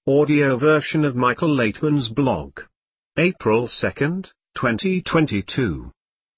Audio version of Michael Laitman's blog. April 2nd, 2022.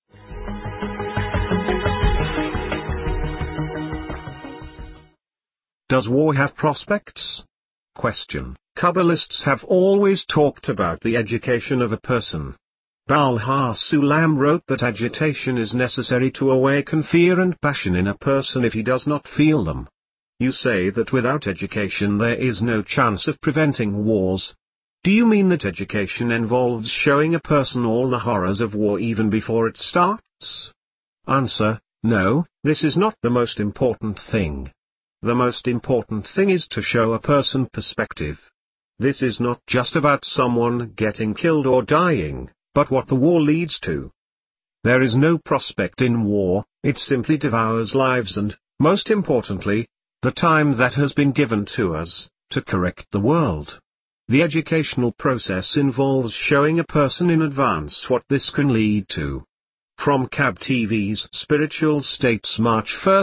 Does war have prospects? Question. Kabbalists have always talked about the education of a person. Baal HaSulam wrote that agitation is necessary to awaken fear and passion in a person if he does not feel them. You say that without education there is no chance of preventing wars. Do you mean that education involves showing a person all the horrors of war even before it starts? Answer. No, this is not the most important thing. The most important thing is to show a person perspective. This is not just about someone getting killed or dying, but what the war leads to. There is no prospect in war, it simply devours lives and, most importantly, the time that has been given to us, to correct the world. The educational process involves showing a person in advance what this can lead to. From Kab TV's Spiritual States, March 1,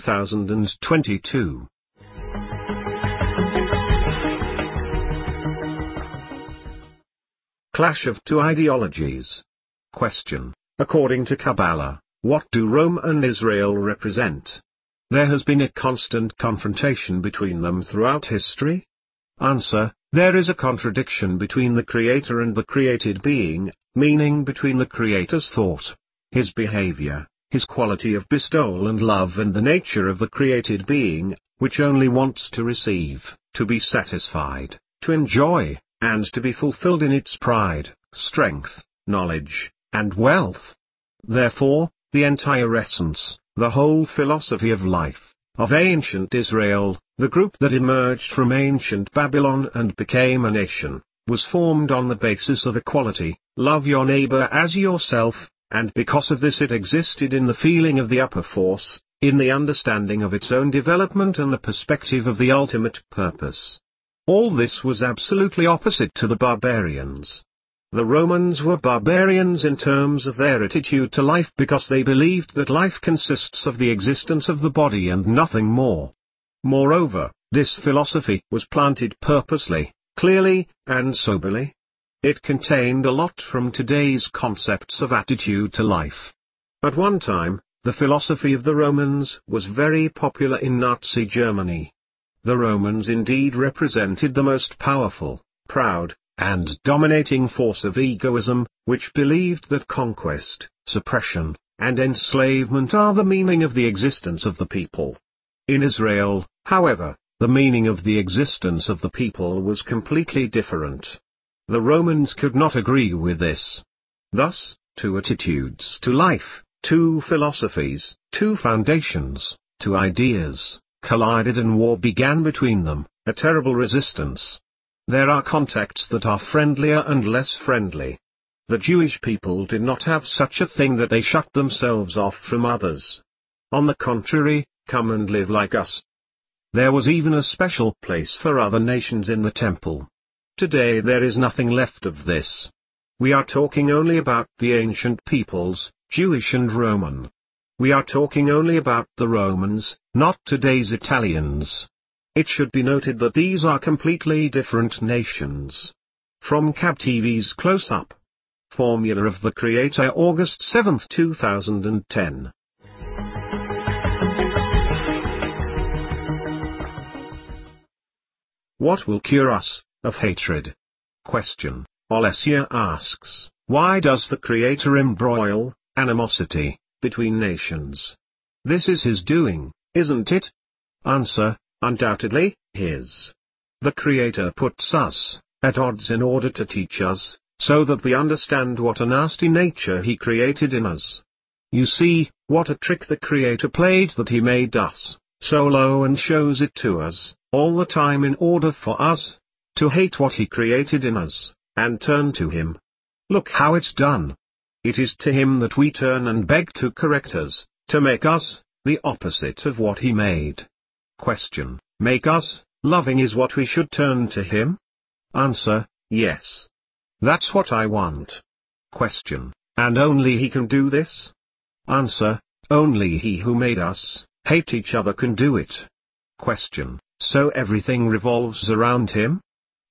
2022. Clash of two ideologies. Question. According to Kabbalah, what do Rome and Israel represent? There has been a constant confrontation between them throughout history? Answer. There is a contradiction between the Creator and the created being, meaning between the Creator's thought, his behavior, his quality of bestowal and love, and the nature of the created being, which only wants to receive, to be satisfied, to enjoy, and to be fulfilled in its pride, strength, knowledge, and wealth. Therefore, the entire essence, the whole philosophy of life, of ancient Israel, the group that emerged from ancient Babylon and became a nation, was formed on the basis of equality, love your neighbor as yourself, and because of this it existed in the feeling of the upper force, in the understanding of its own development and the perspective of the ultimate purpose. All this was absolutely opposite to the barbarians. The Romans were barbarians in terms of their attitude to life because they believed that life consists of the existence of the body and nothing more. Moreover, this philosophy was planted purposely, clearly, and soberly. It contained a lot from today's concepts of attitude to life. At one time, the philosophy of the Romans was very popular in Nazi Germany. The Romans indeed represented the most powerful, proud, and dominating force of egoism, which believed that conquest, suppression, and enslavement are the meaning of the existence of the people. In Israel, however, the meaning of the existence of the people was completely different. The Romans could not agree with this. Thus, two attitudes to life, two philosophies, two foundations, two ideas, collided and war began between them, a terrible resistance. There are contacts that are friendlier and less friendly. The Jewish people did not have such a thing that they shut themselves off from others. On the contrary, come and live like us. There was even a special place for other nations in the temple. Today there is nothing left of this. We are talking only about the ancient peoples, Jewish and Roman. We are talking only about the Romans, not today's Italians. It should be noted that these are completely different nations. From Kab TV's Close-Up. Formula of the Creator, August 7, 2010. What will cure us of hatred? Question. Olesya asks, why does the Creator embroil animosity between nations? This is his doing, isn't it? Answer. Undoubtedly, his. The Creator puts us at odds in order to teach us, so that we understand what a nasty nature he created in us. You see, what a trick the Creator played, that he made us so low and shows it to us all the time in order for us to hate what he created in us, and turn to him. Look how it's done. It is to him that we turn and beg to correct us, to make us the opposite of what he made. Question. Make us loving is what we should turn to him? Answer. Yes. That's what I want. Question. And only he can do this? Answer. Only he who made us hate each other can do it. Question. So everything revolves around him?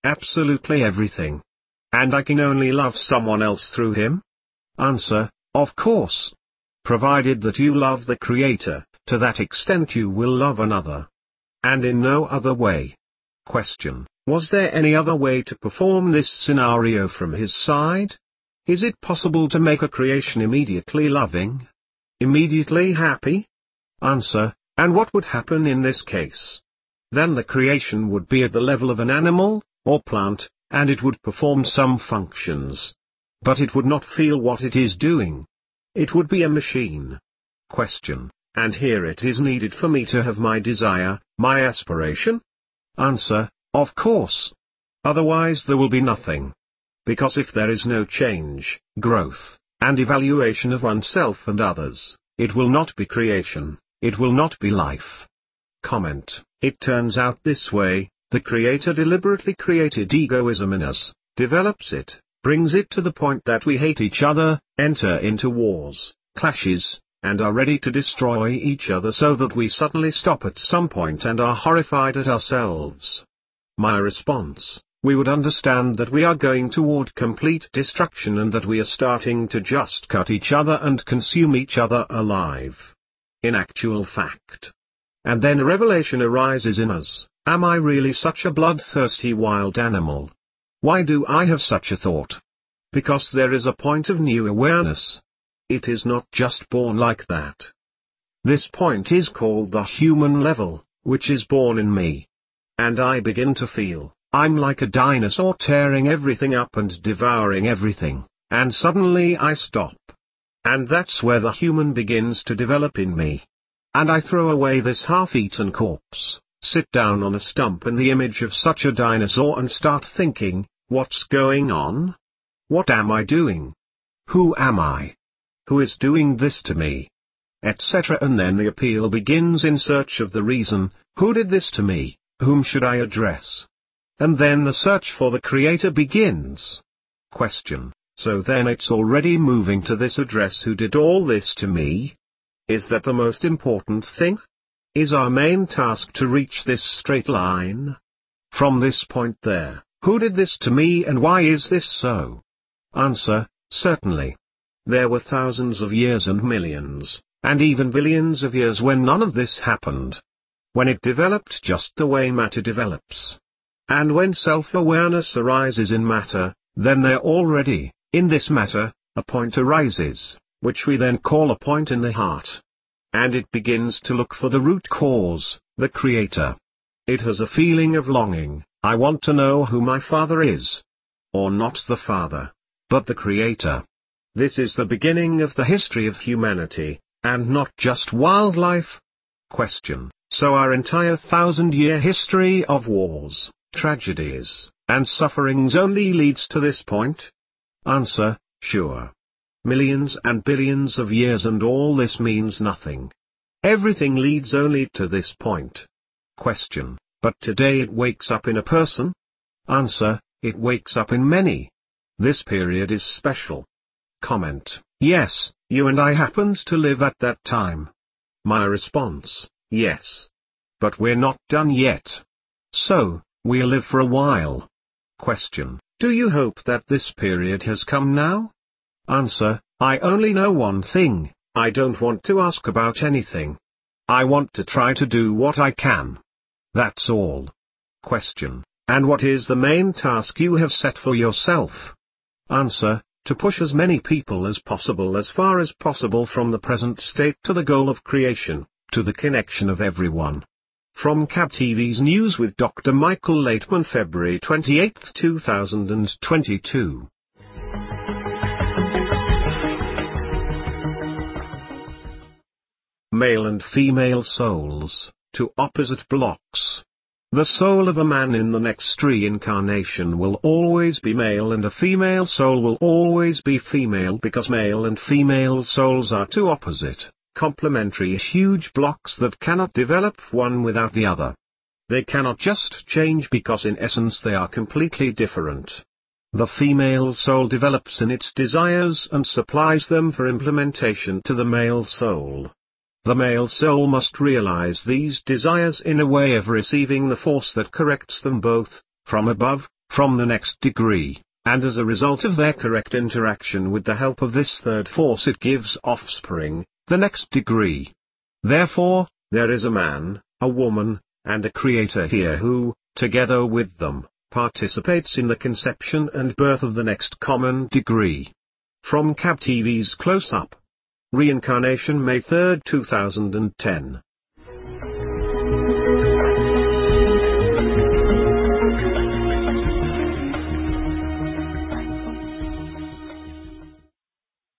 Absolutely everything. And I can only love someone else through him? Answer, of course. Provided that you love the Creator, to that extent you will love another. And in no other way. Question, was there any other way to perform this scenario from his side? Is it possible to make a creation immediately loving? Immediately happy? Answer, and what would happen in this case? Then the creation would be at the level of an animal, or plant, and it would perform some functions. But it would not feel what it is doing. It would be a machine. Question, and here it is needed for me to have my desire, my aspiration? Answer, of course. Otherwise there will be nothing. Because if there is no change, growth, and evaluation of oneself and others, it will not be creation, it will not be life. Comment, it turns out this way, the Creator deliberately created egoism in us, develops it, brings it to the point that we hate each other, enter into wars, clashes, and are ready to destroy each other so that we suddenly stop at some point and are horrified at ourselves. My response, we would understand that we are going toward complete destruction and that we are starting to just cut each other and consume each other alive. In actual fact. And then a revelation arises in us, am I really such a bloodthirsty wild animal? Why do I have such a thought? Because there is a point of new awareness. It is not just born like that. This point is called the human level, which is born in me. And I begin to feel, I'm like a dinosaur tearing everything up and devouring everything, and suddenly I stop. And that's where the human begins to develop in me. And I throw away this half-eaten corpse, sit down on a stump in the image of such a dinosaur and start thinking, what's going on? What am I doing? Who am I? Who is doing this to me? Etc. And then the appeal begins in search of the reason, who did this to me, whom should I address? And then the search for the Creator begins. Question, so then it's already moving to this address, who did all this to me? Is that the most important thing? Is our main task to reach this straight line? From this point there, who did this to me and why is this so? Answer, certainly. There were thousands of years and millions, and even billions of years when none of this happened. When it developed just the way matter develops. And when self-awareness arises in matter, then there already, in this matter, a point arises, which we then call a point in the heart. And it begins to look for the root cause, the Creator. It has a feeling of longing, I want to know who my Father is. Or not the Father, but the Creator. This is the beginning of the history of humanity, and not just wildlife. Question, so our entire 1,000-year history of wars, tragedies, and sufferings only leads to this point? Answer, sure. Millions and billions of years and all this means nothing. Everything leads only to this point. Question, but today it wakes up in a person? Answer, it wakes up in many. This period is special. Comment, yes, you and I happened to live at that time. My response, yes. But we're not done yet. So, we'll live for a while. Question, do you hope that this period has come now? Answer, I only know one thing, I don't want to ask about anything. I want to try to do what I can. That's all. Question, and what is the main task you have set for yourself? Answer, to push as many people as far as possible from the present state to the goal of creation, to the connection of everyone. From CAB TV's News with Dr. Michael Laitman, February 28, 2022. Male and female souls, two opposite blocks. The soul of a man in the next reincarnation will always be male and a female soul will always be female because male and female souls are two opposite, complementary huge blocks that cannot develop one without the other. They cannot just change because in essence they are completely different. The female soul develops in its desires and supplies them for implementation to the male soul. The male soul must realize these desires in a way of receiving the force that corrects them both, from above, from the next degree, and as a result of their correct interaction with the help of this third force it gives offspring, the next degree. Therefore, there is a man, a woman, and a creator here who, together with them, participates in the conception and birth of the next common degree. From CAB TV's Close Up. Reincarnation, May 3, 2010.